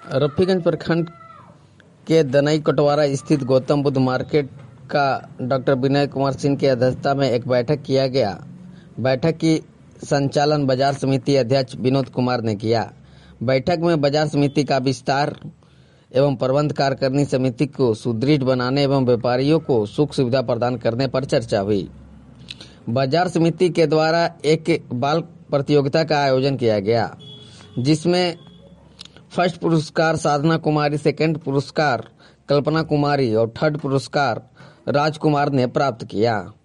रफीगंज प्रखंड के दनई कटवारा स्थित गौतम बुद्ध मार्केट का डॉक्टर विनय कुमार सिंह की अध्यक्षता में एक बैठक किया गया। बैठक की संचालन बाजार समिति अध्यक्ष विनोद कुमार ने किया। बैठक में बाजार समिति का विस्तार एवं प्रबंध कार्यकारिणी समिति को सुदृढ़ बनाने एवं व्यापारियों को सुख सुविधा प्रदान करने पर चर्चा हुई। बाजार समिति के द्वारा एक बाल प्रतियोगिता का आयोजन किया गया, जिसमें फर्स्ट पुरस्कार साधना कुमारी, सेकंड पुरस्कार कल्पना कुमारी और थर्ड पुरस्कार राजकुमार ने प्राप्त किया।